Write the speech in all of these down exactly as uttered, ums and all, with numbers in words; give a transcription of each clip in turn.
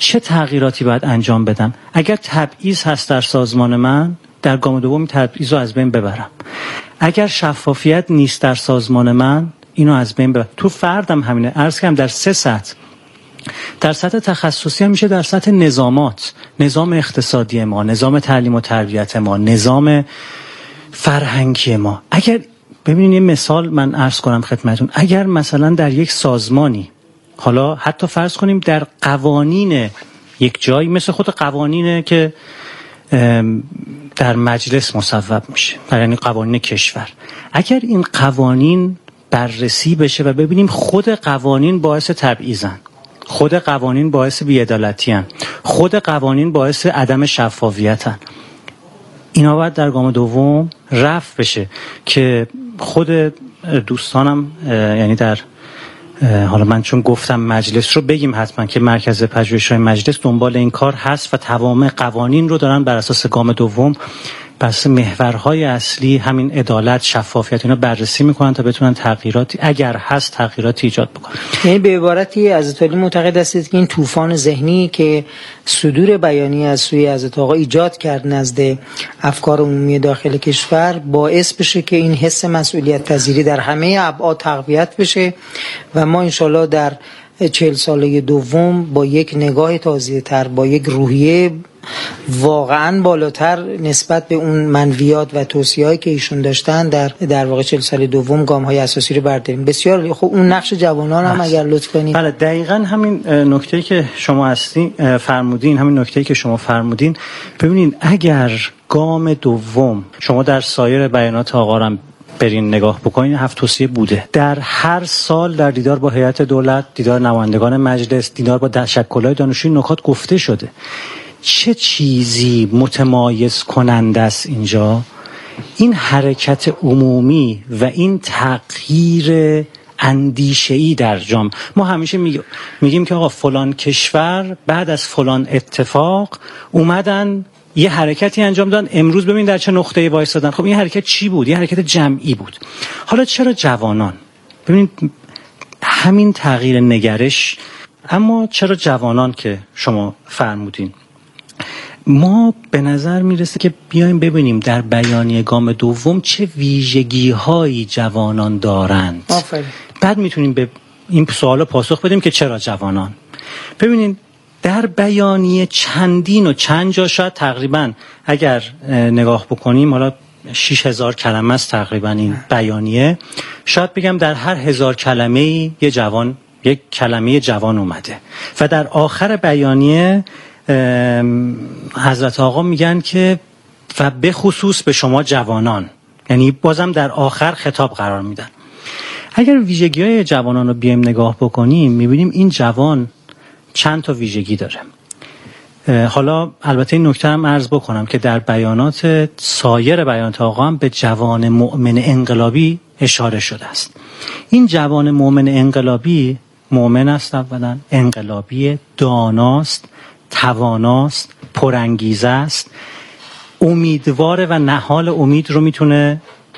چه تغییراتی باید انجام بدم؟ اگر تبعیض هست در سازمان من، در گام دوم تبعیض رو از بین ببرم. اگر شفافیت نیست در سازمان من، اینو از بین ببرم. تو فردم همینه. عرض کردم در سه سطح. در سطح تخصصی هم میشه در سطح نظامات، نظام اقتصادی ما، نظام تعلیم و تربیت ما، نظام فرهنگی ما. اگر ببینید یه مثال من عرض کنم خدمتون، اگر مثلا در یک سازمانی، حالا حتی فرض کنیم در قوانین یک جایی، مثل خود قوانینه که در مجلس مصوب میشه، یعنی قوانین کشور، اگر این قوانین بررسی بشه و ببینیم خود قوانین باعث تبعیضن، خود قوانین باعث بی‌عدالتی‌ان، خود قوانین باعث عدم شفافیتن، اینا باید در گام دوم رفع بشه که خود دوستانم، یعنی در حالا من چون گفتم مجلس رو بگیم حتما که مرکز پژوهش‌های مجلس دنبال این کار هست و تمام قوانین رو دارن بر اساس گام دوم، پس محورهای اصلی همین عدالت، شفافیت، اینا بررسی میکنن تا بتونن تغییراتی اگر هست تغییراتی ایجاد بکنن. یعنی به عبارتی حضرت علی معتقد هستید که این طوفان ذهنی که صدور بیانیه از سوی حضرت آقا ایجاد کرد نزد افکار عمومی داخل کشور باعث بشه که این حس مسئولیت پذیری در همه ابعاد تقویت بشه و ما انشالله در چهل ساله دوم با یک نگاه تازه تر، با یک روحیه واقعا بالاتر نسبت به اون منویات و توصیه‌هایی که ایشون داشتن در در واقع چهل سال دوم گام‌های اساسی رو برداریم. بسیار خوب. اون نقش جوانان هم اگر لطف کنید. بله دقیقاً همین نکته‌ای که شما هستین فرمودین، همین نکته‌ای که شما فرمودین. ببینید اگر گام دوم شما در سایر بیانات آقا هم برین نگاه بکنین، هفت توصیه بوده. در هر سال در دیدار با هیئت دولت، دیدار نمایندگان مجلس، دیدار با تشکل‌های دانشجویی نکات گفته شده. چه چیزی متمایز کننده است اینجا؟ این حرکت عمومی و این تغییر اندیشه‌ای در جامعه. ما همیشه میگیم که آقا فلان کشور بعد از فلان اتفاق اومدن یه حرکتی انجام دادن، امروز ببین در چه نقطه‌ای وایسادن. خب این حرکت چی بود؟ یه حرکت جمعی بود. حالا چرا جوانان؟ ببینید همین تغییر نگرش، اما چرا جوانان که شما فرمودین؟ ما به نظر میرسه که بیایم ببینیم در بیانیه گام دوم چه ویژگی هایی جوانان دارند. آفرین. بعد میتونیم به این سوال پاسخ بدیم که چرا جوانان. ببینید در بیانیه چندین و چند جا، شاید تقریبا اگر نگاه بکنیم، حالا شش هزار کلمه است تقریبا این بیانیه، شاید بگم در هر هزار کلمه یه جوان، یک کلمه جوان اومده و در آخر بیانیه حضرت آقا میگن که و به خصوص به شما جوانان، یعنی بازم در آخر خطاب قرار میدن. اگر ویژگی‌های جوانان رو بیایم نگاه بکنیم میبینیم این جوان چند تا ویژگی داره. حالا البته این نکته هم عرض بکنم که در بیانات سایر بیانات آقا هم به جوان مؤمن انقلابی اشاره شده است. این جوان مؤمن انقلابی مؤمن است، اولا انقلابی، داناست، تواناست، پرانگیزه است، امیدواره و نهال امید رو میتونه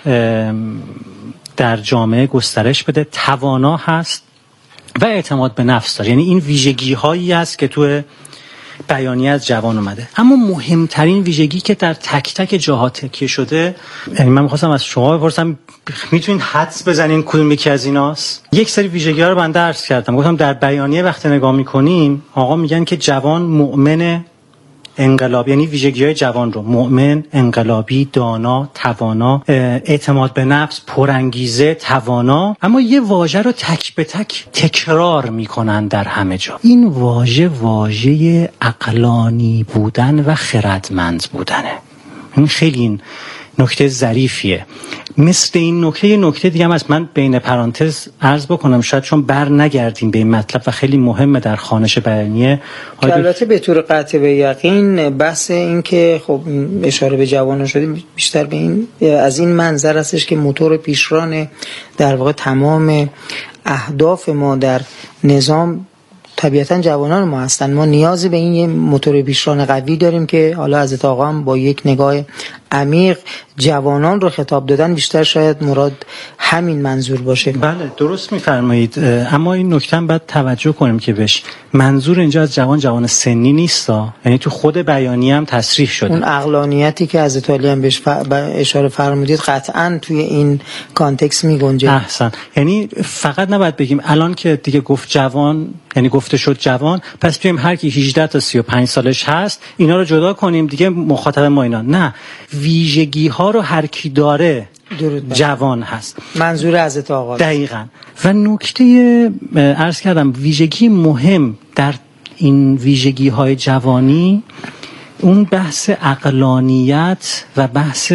در جامعه گسترش بده، توانا هست و اعتماد به نفس داره. یعنی این ویژگی هایی است که تو بیانیه از جوان اومده. اما مهمترین ویژگی که در تک تک جاها تکیه شده، یعنی من می‌خواستم از شما بپرسم میتونین حدس بزنین کدوم یکی از ایناست؟ یک سری ویژگی‌ها رو بنده عرض کردم، گفتم در بیانیه وقتی نگاه می‌کنیم آقا میگن که جوان مؤمن انقلابی، یعنی ویژگی‌های جوان رو مؤمن، انقلابی، دانا، توانا، اعتماد به نفس، پرانگیزه، توانا، اما یه واژه رو تک به تک تکرار میکنن در همه جا. این واژه واژه عقلانی بودن و خردمند بودنه. این خیلی این نکته ظریفیه. مثل این نکته یه نکته دیگه هم از من بین پرانتز عرض بکنم، شاید چون بر نگردیم به این مطلب و خیلی مهمه در خوانش بیانیه. البته به طور قطع به یقین بحث این که خب اشاره به جوانان شده بیشتر به این از این منظر هستش که موتور پیشران در واقع تمام اهداف ما در نظام طبیعتاً جوانان ما هستن. ما نیازی به این یه موتور پیشران قوی داریم که حالا حضرت آقا هم با یک نگاه عمیق جوانان رو خطاب دادن، بیشتر شاید مراد همین منظور باشه. بله درست میفرمایید، اما این نکته هم باید توجه کنیم که بهش منظور اینجا از جوان جوان سنی نیست، یعنی تو خود بیانیه هم تصریح شده. اون عقلانیتی که حضرت علی هم بهش ف... اشاره فرمودید قطعاً توی این کانتکست میگنجه. احسن. یعنی فقط نباید بگیم الان که دیگه گفت جوان، یعنی گفته شد جوان، پس بیایم هر کی هجده تا سی و پنج سالش هست اینا رو جدا کنیم دیگه مخاطب ما اینا. نه، ویژگی ها رو هر کی داره جوان هست. منظور حضرت آقا دقیقاً. و نکته عرض کردم ویژگی مهم در این ویژگی های جوانی اون بحث عقلانیت و بحث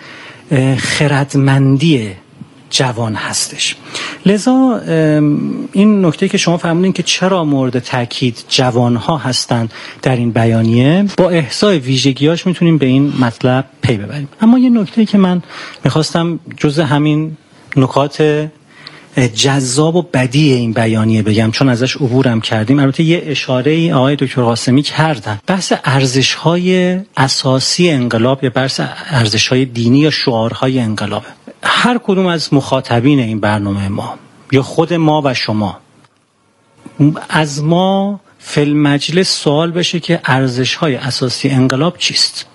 خردمندی جوان هستش. لذا این نکته که شما فرمودین که چرا مورد تاکید جوان ها هستند در این بیانیه، با احصای ویژگیاش میتونیم به این مطلب پی ببریم. اما یه نکته که من میخواستم جزء همین نکات جذاب و بدیع این بیانیه بگم، چون ازش عبورم کردیم، البته یه اشاره ای آقای دکتر قاسمی کردن، بحث ارزش‌های اساسی انقلاب یا بحث ارزش‌های دینی یا شعارهای انقلاب. هر کدوم از مخاطبین این برنامه ما یا خود ما و شما از ما فی المجلس سوال بشه که ارزش‌های اساسی انقلاب چیست؟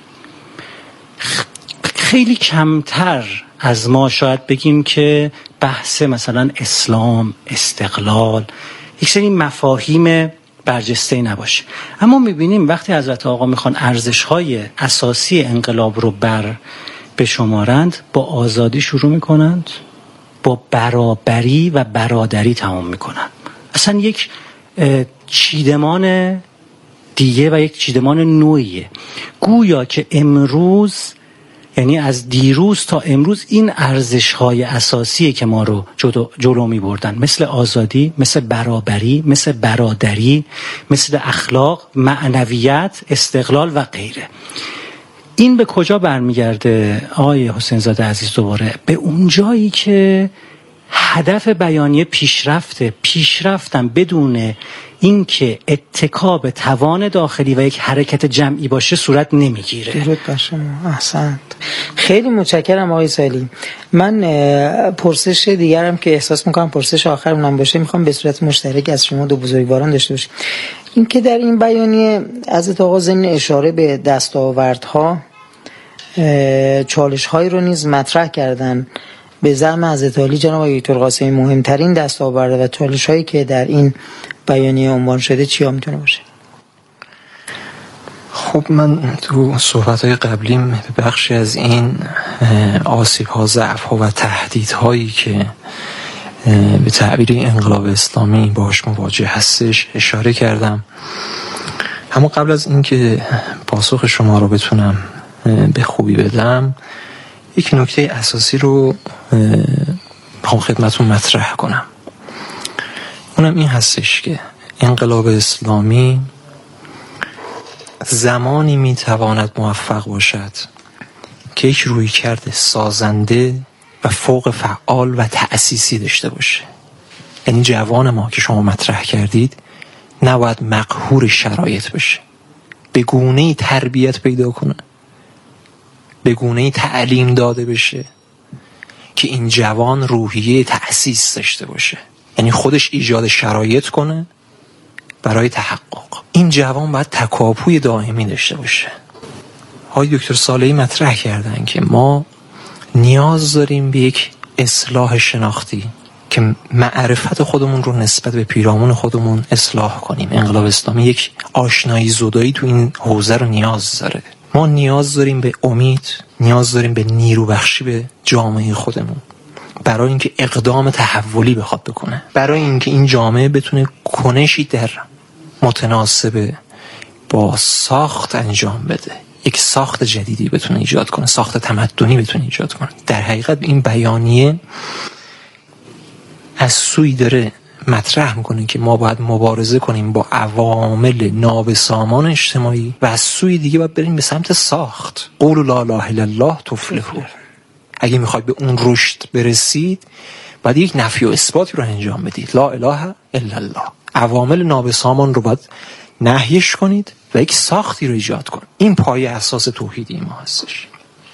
خیلی کمتر از ما شاید بگیم که بحث مثلا اسلام، استقلال، یک سری مفاهیم برجسته نباشه. اما میبینیم وقتی حضرت آقا میخوان ارزش‌های اساسی انقلاب رو بر بشمارند، با آزادی شروع میکنند، با برابری و برادری تمام میکنند. اصلا یک چیدمان دیگه و یک چیدمان نوعیه. گویا که امروز، یعنی از دیروز تا امروز، این ارزش‌های اساسیه که ما رو جلو, جلو می بردن، مثل آزادی، مثل برابری، مثل برادری، مثل اخلاق، معنویت، استقلال و غیره. این به کجا برمیگرده آقای حسین زاده عزیز؟ دوباره به اون جایی که هدف بیانیه پیشرفته، پیشرفتم بدون اینکه اتکا به توان داخلی و یک حرکت جمعی باشه صورت نمیگیره. درود بر شما. احسنت. خیلی متشکرم آقای سالی. من پرسش دیگرم که احساس میکنم پرسش آخرمون باشه میخوام به صورت مشترک از شما دو بزرگواران داشته باشیم. این که در این بیانیه حضرت آقا ضمن اشاره به دستاوردها چالش‌هایی رو نیز مطرح کردن. به زعم حضرت علی جناب آقای دکتر قاسمی مهمترین دستاورد و چالش‌هایی که در این بیانیه عنوان شده چیا میتونه باشه؟ خب من تو صحبت‌های قبلیم به بخشی از این آسیب‌ها، ضعف‌ها و تهدیدهایی که به تعبیر انقلاب اسلامی باهاش مواجه هستش اشاره کردم. اما قبل از اینکه پاسخ شما رو بتونم به خوبی بدم، یک نکته اساسی رو میخوام خدمتون مطرح کنم. اونم این هستش که انقلاب اسلامی زمانی میتواند موفق باشد که یک رویکرد سازنده و فوق فعال و تأسیسی داشته باشه. یعنی جوان ما که شما مطرح کردید نباید مقهور شرایط بشه، به گونه‌ای تربیت پیدا کنه، به گونه‌ای تعلیم داده بشه که این جوان روحیه تأسیس داشته باشه، یعنی خودش ایجاد شرایط کنه برای تحقق. این جوان باید تکاپوی دائمی داشته باشه. آقای دکتر صالحی مطرح کردن که ما نیاز داریم به یک اصلاح شناختی که معرفت خودمون رو نسبت به پیرامون خودمون اصلاح کنیم. انقلاب اسلامی یک آشنایی زدایی تو این حوزه رو نیاز داره. ما نیاز داریم به امید، نیاز داریم به نیرو بخشی به جامعه خودمون برای اینکه اقدام تحولی بخواد بکنه، برای اینکه این جامعه بتونه کنشی در متناسب با ساخت انجام بده، یک ساخت جدیدی بتونه ایجاد کنه، ساخت تمدنی بتونه ایجاد کنه. در حقیقت این بیانیه از سوی داره مطرح میکنه که ما باید مبارزه کنیم با عوامل نابسامان اجتماعی و از سوی دیگه باید بریم به سمت ساخت. قولوا لا اله الا الله تفلحوا. اگه میخواید به اون رشد برسید باید یک نفی و اثباتی رو انجام بدید. لا اله الا الله. عوامل نابسامان رو باید نهیش کنید و یک ساختی رو ایجاد کنید. این پایه اساس توحیدی ما هستش.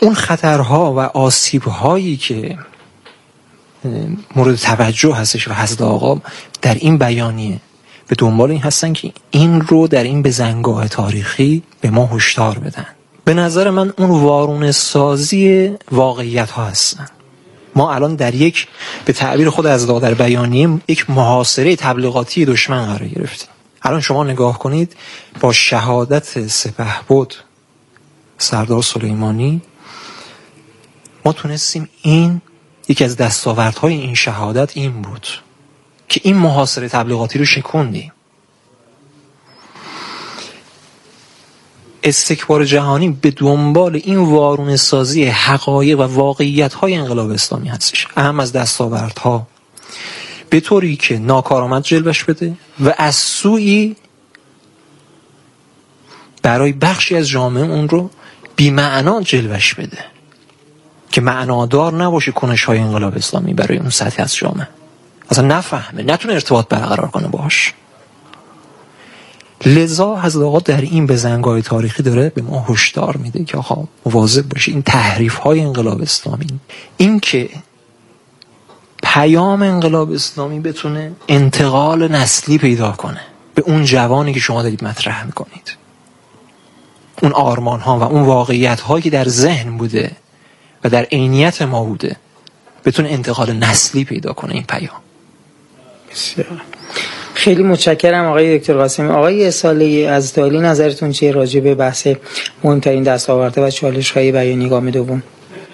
اون خطرها و آسیب‌هایی که مورد توجه هستش و حضرت آقا در این بیانیه به دنبال این هستن که این رو در این بزنگاه تاریخی به ما هشدار بدن. به نظر من اون وارونه سازی واقعیت ها هستن. ما الان در یک، به تعبیر خود از آقا در بیانیه، یک محاصره تبلیغاتی دشمن قرار گرفتیم. الان شما نگاه کنید، با شهادت سپهبد سردار سلیمانی ما تونستیم، این یکی از دستاوردهای این شهادت این بود که این محاصره تبلیغاتی رو شکوندیم. استکبار جهانی به دنبال این وارونه سازی حقایق و واقعیت‌های انقلاب اسلامی هستش، اهم از دستاوردها، به طوری که ناکارآمد جلوش بده و از سوی برای بخشی از جامعه اون رو بی معنا جلوش بده که معنادار نباشه کنش‌های انقلاب اسلامی برای اون سطح از جامعه، اصلا نفهمه، نتونه ارتباط برقرار کنه باهاش. لذا حضرت آقا در این بزنگاه تاریخی داره به ما هشدار میده که آقا مواظب باشه این تحریف‌های انقلاب اسلامی، این که پیام انقلاب اسلامی بتونه انتقال نسلی پیدا کنه به اون جوانی که شما دارید مطرح میکنید، اون آرمان‌ها و اون واقعیت‌هایی که در ذهن بوده و در عینیت ما بوده بتونه انتقال نسلی پیدا کنه این پیام. بسیار خیلی متشکرم آقای دکتر قاسمی. آقای اصالی از عالی نظرتون چیه راجع به بحث مهمترین دستاورده و چالش‌های بیانیه گام دوم؟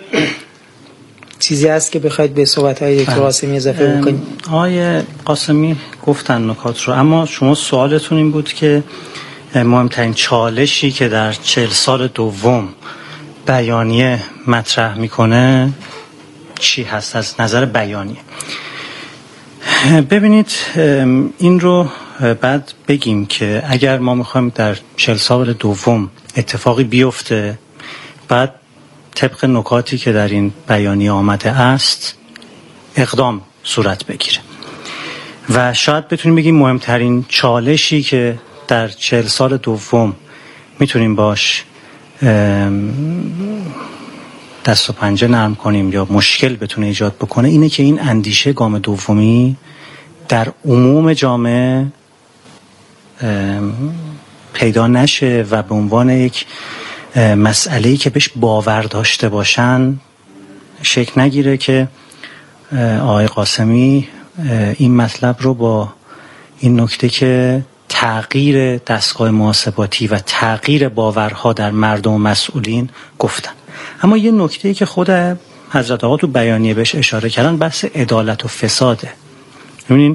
چیزی هست که بخواید به صحبت‌های دکتر قاسمی اضافه بکنید؟ آقای قاسمی گفتن نکات رو، اما شما سوالتون این بود که مهمترین چالشی که در چهل سال دوم بیانیه مطرح میکنه چی هست از نظر بیانیه. ببینید این رو بعد بگیم که اگر ما میخوایم در چهل سال دوم اتفاقی بیفته، بعد طبق نکاتی که در این بیانیه آمده است اقدام صورت بگیره و شاید بتونیم بگیم مهمترین چالشی که در چهل سال دوم میتونیم باش دست و پنجه نرم کنیم یا مشکل بتونه ایجاد بکنه اینه که این اندیشه گام دومی در عموم جامعه پیدا نشه و به عنوان یک مسئله‌ای که بهش باور داشته باشن شکل نگیره که آقای قاسمی این مطلب رو با این نکته که تغییر دستگاه محاسباتی و تغییر باورها در مردم و مسئولین گفتن. اما یه نکته‌ای که خود حضرت آقا تو بیانیه بهش اشاره کردن بحث عدالت و فساده. ببینین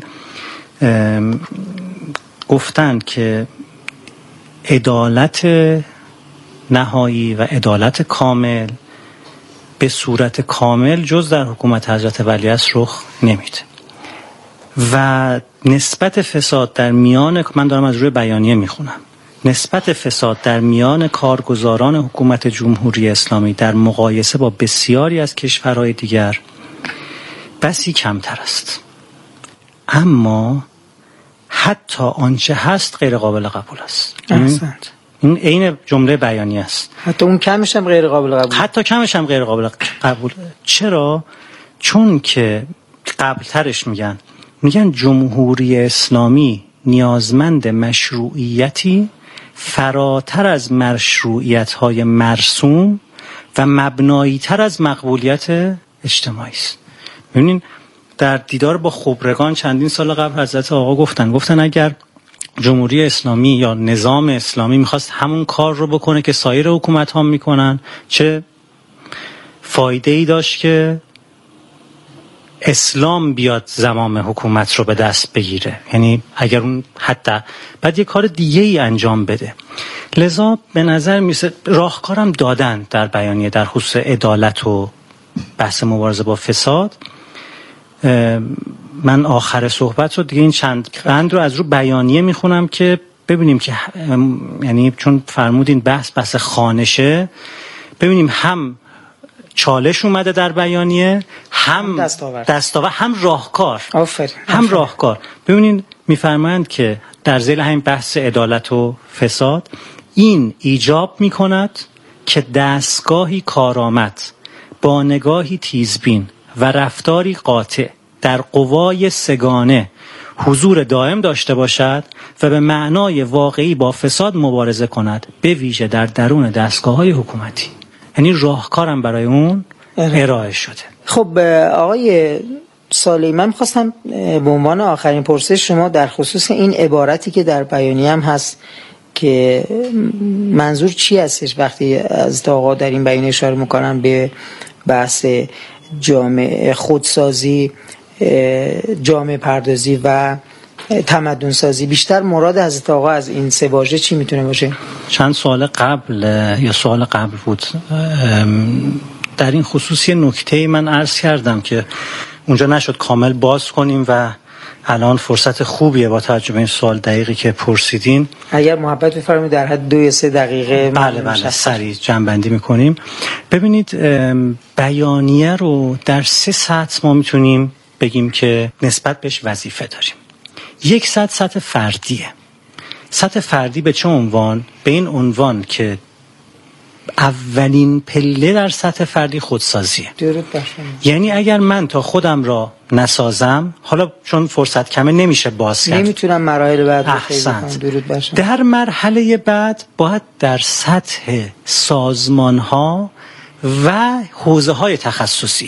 گفتن که عدالت نهایی و عدالت کامل به صورت کامل جز در حکومت حضرت ولیعصر رخ نمیده و نسبت فساد در میان، من دارم از روی بیانیه میخونم، نسبت فساد در میان کارگزاران حکومت جمهوری اسلامی در مقایسه با بسیاری از کشورهای دیگر بسی کمتر است، اما حتی آنچه هست غیر قابل قبول است. احسنت. این عین جمله بیانیه است. حتی اون کمش هم غیر قابل قبول. حتی کمش هم غیر قابل قبول. چرا؟ چون که قبلترش میگن میگن جمهوری اسلامی نیازمند مشروعیتی فراتر از مشروعیت‌های مرسوم و مبنایی‌تر از مقبولیت اجتماعی است. ببینین در دیدار با خبرگان چندین سال قبل حضرت آقا گفتن گفتن اگر جمهوری اسلامی یا نظام اسلامی میخواست همون کار رو بکنه که سایر حکومت ها میکنن، چه فایده ای داشت که اسلام بیاد زمام حکومت رو به دست بگیره؟ یعنی اگر اون حتی بعد یه کار دیگه ای انجام بده. لذا به نظر میسه راهکارم دادن در بیانیه در خصوص عدالت و بحث مبارزه با فساد. من آخر صحبت رو دیگه این چند قند رو از رو بیانیه میخونم که ببینیم که یعنی چون فرمودین بحث بحث خانشه، ببینیم هم چالش اومده در بیانیه، هم دستاورد دستاورد هم راهکار. آفرین. هم راهکار. ببینید میفرمایند که در ذیل همین بحث عدالت و فساد این ایجاب میکند که دستگاهی کارآمد با نگاهی تیزبین و رفتاری قاطع در قوای سگانه حضور دائم داشته باشد و به معنای واقعی با فساد مبارزه کند، به ویژه در درون دستگاه‌های حکومتی. یعنی راهکارم برای اون ارائه شده. خب آقای سالی، من می‌خواستم به عنوان آخرین پرسش شما در خصوص این عبارتی که در بیانیه هم هست که منظور چی هستش وقتی از آقا در این بیانیه اشاره می‌کنن به بحث جامعه خودسازی، جامعه پردازی و تمدن سازی، بیشتر مراد حضرت آقا از این سه واژه چی میتونه باشه؟ چند سوال قبل یا سوال قبل بود در این خصوص یه نکته من عرض کردم که اونجا نشد کامل باز کنیم و الان فرصت خوبیه با توجه به این سوال دقیقی که پرسیدین. اگر محبت بفرمایید در حد دو یا سه دقیقه بله بله سریع جمع‌بندی میکنیم. ببینید بیانیه رو در سه سطح ما میتونیم بگیم که نسبت بهش وظیفه داریم. یک سطح سطح فردیه. سطح فردی به چه عنوان؟ به این عنوان که اولین پله در سطح فردی خودسازیه. درود بر شما. یعنی اگر من تا خودم را نسازم، حالا چون فرصت کمه نمیشه باز کرد، نمیتونم مراحل بعد رو خیلی کنم. درود بر شما. در مرحله بعد باید در سطح سازمان‌ها و حوزه‌های تخصصی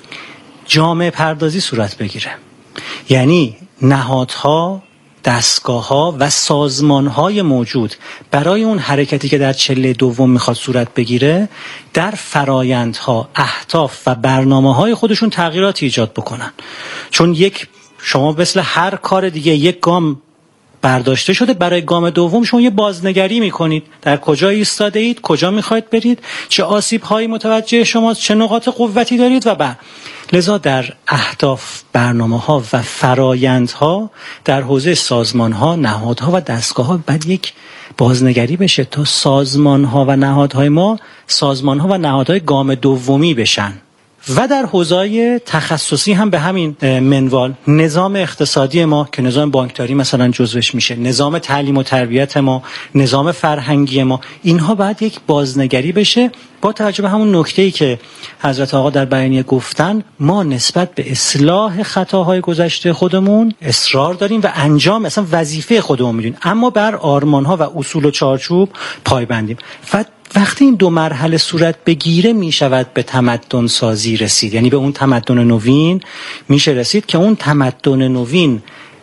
جامعه پردازی صورت بگیره. یعنی نهادها، دستگاه‌ها و سازمان‌های موجود برای اون حرکتی که در چله دوم میخواد صورت بگیره در فرایندها، اهداف و برنامه‌های خودشون تغییراتی ایجاد بکنن. چون یک شما مثل هر کار دیگه یک گام برداشته شده، برای گام دوم شما یه بازنگری میکنید، در کجا ایستاده اید، کجا میخواید برید، چه آسیب‌هایی متوجه شماست، چه نقاط قوتی دارید و بعد لذا در اهداف، برنامه‌ها و فرایندها در حوزه سازمان‌ها، نهادها و دستگاه‌ها بعد یک بازنگری بشه تا سازمان‌ها و نهادهای ما سازمان‌ها و نهادهای گام دومی بشن. و در حوزه‌های تخصصی هم به همین منوال، نظام اقتصادی ما که نظام بانکداری مثلا جزوش میشه، نظام تعلیم و تربیت ما، نظام فرهنگی ما، اینها باید یک بازنگری بشه با توجه به همون نکته‌ای که حضرت آقا در بیانیه گفتن. ما نسبت به اصلاح خطاهای گذشته خودمون اصرار داریم و انجام اصلا وظیفه خودمون میدونیم، اما بر آرمان‌ها و اصول و چارچوب پایبندیم. و وقتی این دو مرحله صورت بگیره میشود به تمدن سازی رسید، یعنی به اون تمدن نوین میشه رسید که اون تمدن نوین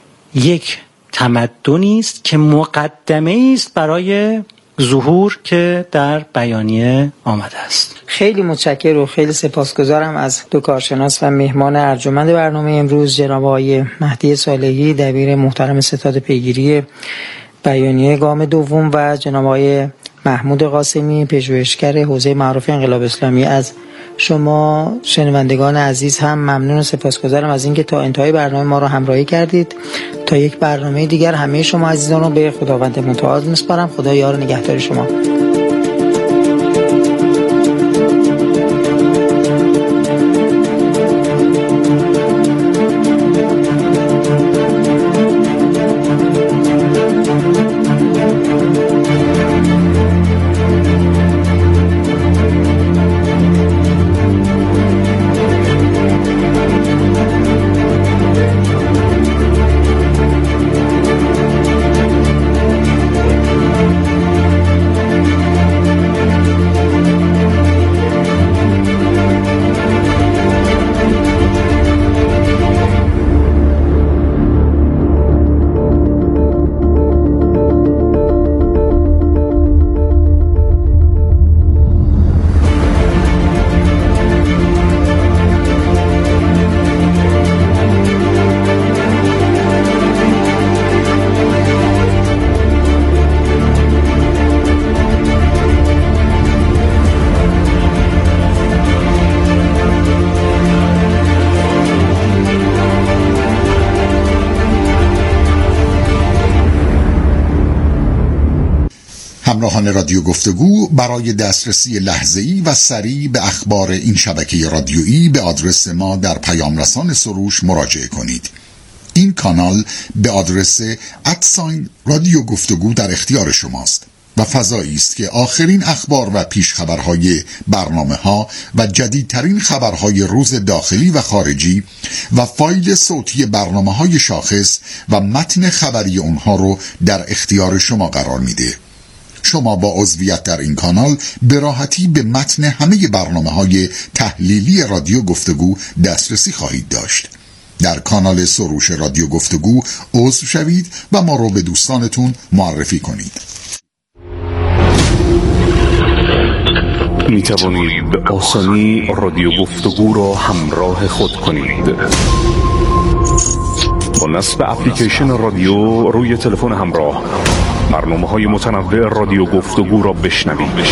یک تمدنی است که مقدمه است برای ظهور که در بیانیه آمده است. خیلی متشکرم و خیلی سپاسگزارم از دو کارشناس و مهمان ارجمند برنامه امروز، جناب آقای مهدی صالحی دبیر محترم ستاد پیگیری بیانیه گام دوم و جناب آقای محمود قاسمی پژوهشگر حوزه معارف انقلاب اسلامی. از شما شنوندگان عزیز هم ممنون و سپاسگزارم از اینکه تا انتهای برنامه ما رو همراهی کردید. تا یک برنامه دیگر همه شما عزیزان رو به خداوند متعال میسپارم. خدا یار و نگهدار شما. همراهان رادیو گفتگو، برای دسترسی لحظه‌ای و سریع به اخبار این شبکه رادیویی به آدرس ما در پیام رسان سروش مراجعه کنید. این کانال به آدرس ات رادیو گفتگو در اختیار شماست. و فضایی است که آخرین اخبار و پیشخبرهای برنامه‌ها و جدیدترین خبرهای روز داخلی و خارجی و فایل صوتی برنامه‌های شاخص و متن خبری اونها رو در اختیار شما قرار میده. شما با عضویت در این کانال به راحتی به متن همه برنامه‌های تحلیلی رادیو گفتگو دسترسی خواهید داشت. در کانال سروش رادیو گفتگو عضو شوید و ما رو به دوستانتون معرفی کنید. می توانید به آسانی رادیو گفتگو را همراه خود کنید. با نصب اپلیکیشن رادیو روی تلفن همراه برنامه‌های متنوع رادیو گفتگو را بشنوید.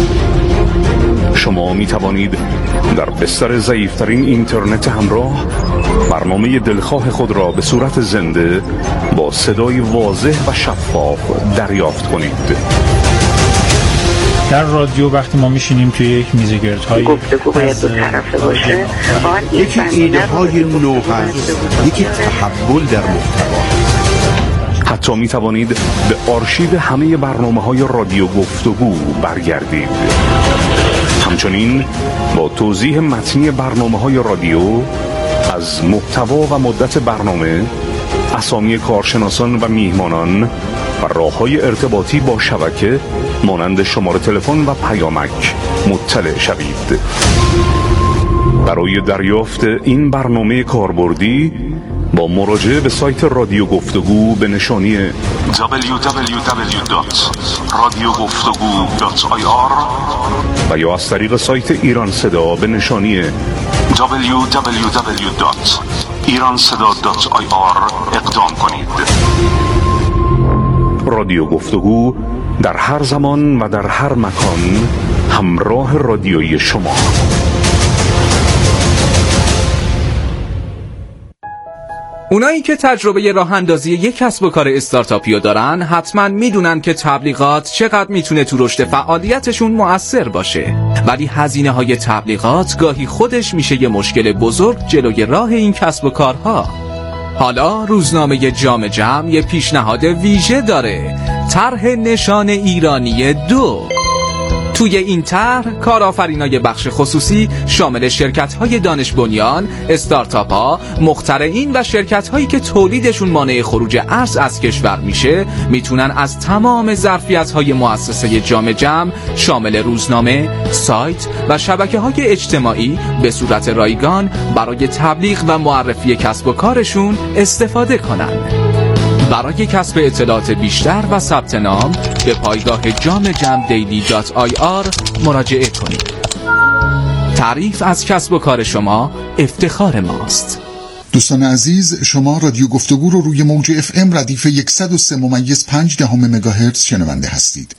شما می توانید در بستر ضعیف‌ترین اینترنت همراه برنامه دلخواه خود را به صورت زنده با صدای واضح و شفاف دریافت کنید. در رادیو وقتی ما میشینیم توی یک میزه گردهای گفتگو باید دو طرفه باشه، یکی ایده های نو هست، یکی تحول در محتوا. حتی می توانید به آرشیو همه برنامه‌های رادیو گفتگو برگردید. همچنین با توضیح متنی برنامه‌های رادیو از محتوا و مدت برنامه، اسامی کارشناسان و میهمانان و راه‌های ارتباطی با شبکه مانند شماره تلفن و پیامک مطلع شوید. برای دریافت این برنامه کاربردی با مراجعه به سایت رادیو گفتگو به نشانی دبلیو دبلیو دبلیو دات رادیو گفتگو دات آی آر و یا از طریق سایت ایران صدا به نشانی دبلیو دبلیو دبلیو دات ایران صدا دات آی آر اقدام کنید. رادیو گفتگو در هر زمان و در هر مکان همراه رادیویی شما. اونایی که تجربه راه اندازی یک کسب و کار استارتاپی دارن حتما میدونن که تبلیغات چقدر میتونه تو رشد فعالیتشون مؤثر باشه، ولی هزینه های تبلیغات گاهی خودش میشه یه مشکل بزرگ جلوی راه این کسب و کارها. حالا روزنامه جام جم یه پیشنهاد ویژه داره، طرح نشان ایرانی دو. توی این طرح کارآفرینای بخش خصوصی شامل شرکت‌های دانش بنیان، استارتاپ‌ها، مخترعین و شرکت‌هایی که تولیدشون مانع خروج ارز از کشور میشه میتونن از تمام ظرفیت‌های مؤسسه جام جم شامل روزنامه، سایت و شبکه‌های اجتماعی به صورت رایگان برای تبلیغ و معرفی کسب و کارشون استفاده کنن. برای کسب اطلاعات بیشتر و ثبت نام به پایگاه جام جم دیلی دات آی آر مراجعه کنید. تعریف از کسب و کار شما افتخار ماست. دوستان عزیز، شما رادیو گفتگو رو روی موج اف ام ردیف صد و سه ممیز پنج دهم مگاهرتز شنونده هستید.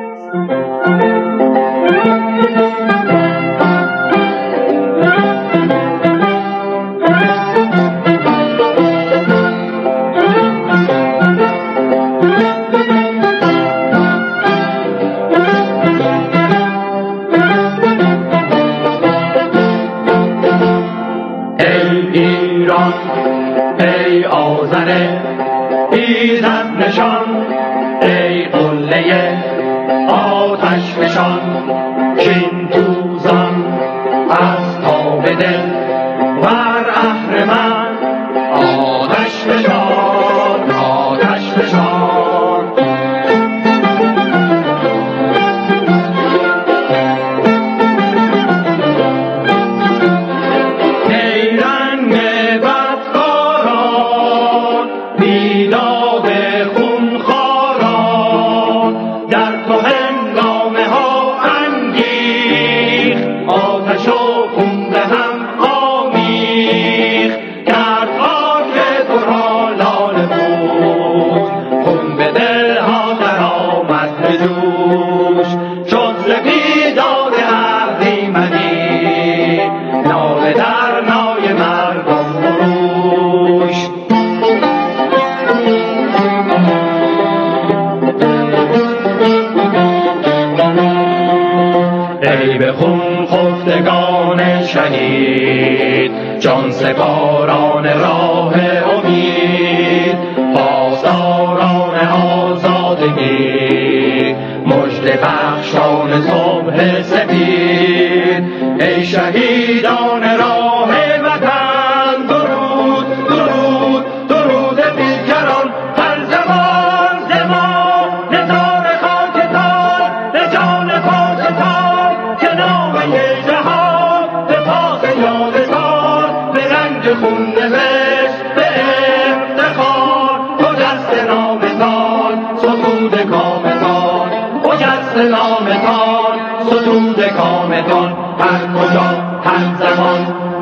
جان سپاران راه امید، پاسداران آزادگی آزادگی، مژده بخشان صبح سپید. ای شهیدان راه وطن درود درود درود پیکران هر زمان زمان نثار خاکتان به جان پاکتان که نامه جهان به پاس یادتان به رنگ خون نوشت به افتخار. خجسته نامتان ستود کامتان، خجسته نامتان ستود کامتان، هر کجا هر زمان.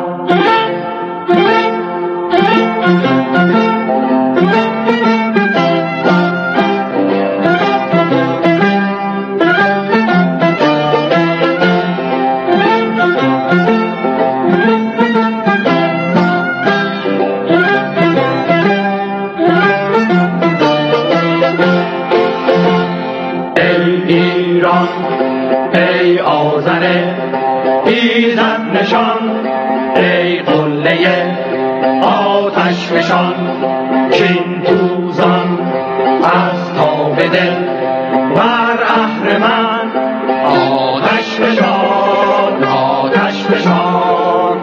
ای آذر ایزد نشان، ای قله آتش فشان، کین توزان از تاب دل بر اهرمن آتش فشان آتش فشان.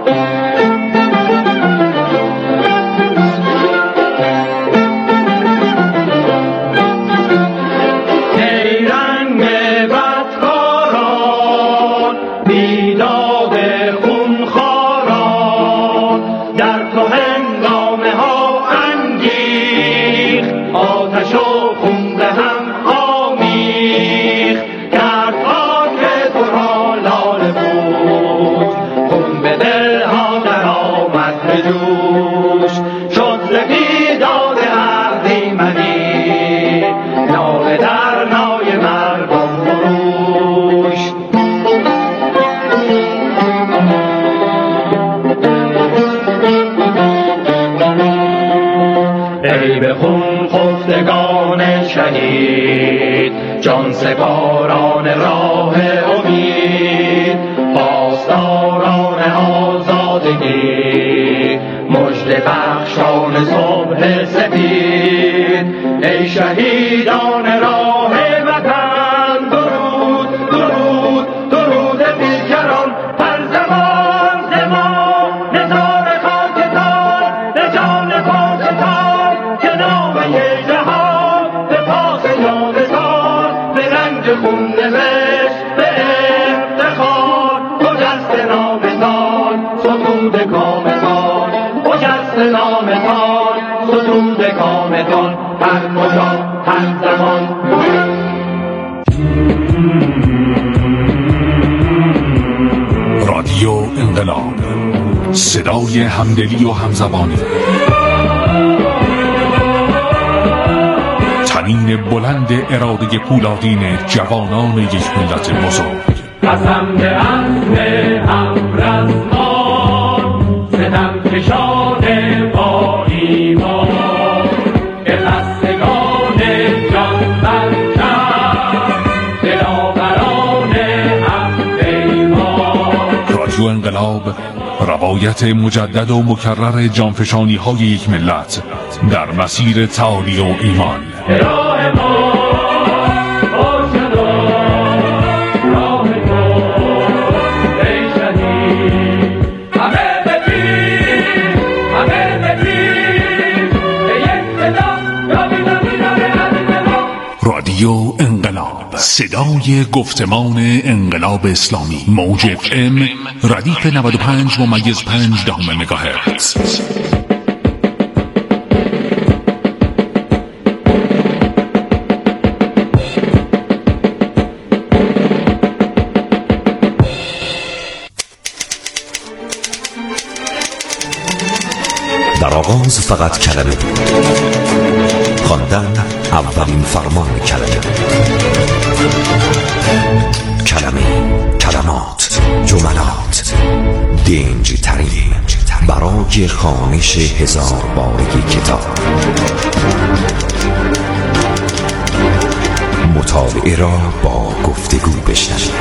ای رنگ بدکاران بیداد خونخواران، در تو هنگامه ها انگیخت آتش و خون به هم آمیخت. کرد خاک تو را لاله بود، خون به دلها در آمد به جوش. شد ز بیداد اردیمنی ناله در نای مردم فروش. ای به خون خفتگان شهید، جان سپاران راه امید، پاسداران آزادگی، مژده بخشان صبح سپید. ای شهیدان راه وطن درود درود درود پیکران هر زمان زمان نثار خاکتان به جان پاکتان که نامه جهان به پاس یادتان به رنگ خون نوشت به افتخار. خجسته نامتان ستود کامتان، خجسته نامتان ستود کامتان، هر کجا هر زمان. رادیو انقلاب، صدای همدلی و همزبانی، تنین بلند اراده پولادین جوانان یک ملت بزرگ. قسم به عزم همرزمان، ستم کشان با ایمان، به خستگان جان برکن، دلاوران حق ایمان. رادیو انقلاب، روایت مجدد و مکرر جانفشانی های یک ملت در مسیر تعالی و ایمان. راه ما باشد و راه تو ای شهید، همه به پیش همه به پیش به یک صدا را بی‌نظیرانه عزیز ما. رادیو انقلاب، صدای گفتمان انقلاب اسلامی. موج اف ام ردیف نود و پنج ممیز پنج دهم مگاهرتز. در آغاز فقط کلمه بود، خواندن اولین فرمان کلمه. کلمه، کلمات، جملات، دنج ترین برای خوانش هزار بارگی کتاب. مطالعه را با گفتگو بشنوید.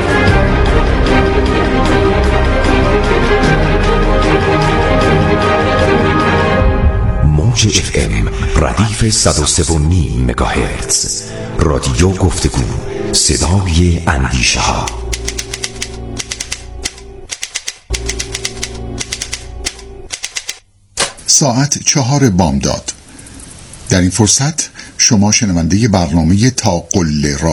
موج اف ام ردیف صد و سه و نیم مگاهرتز، رادیو گفتگو، صدای اندیشه ها. ساعت چهار بامداد. در این فرصت شما شنونده برنامه تا قله